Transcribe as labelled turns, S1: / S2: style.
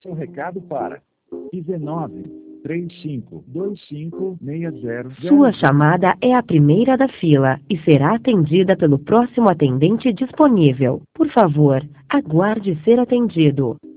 S1: Seu recado para 19 35 25 60.
S2: Sua chamada é a primeira da fila e será atendida pelo próximo atendente disponível. Por favor, aguarde ser atendido.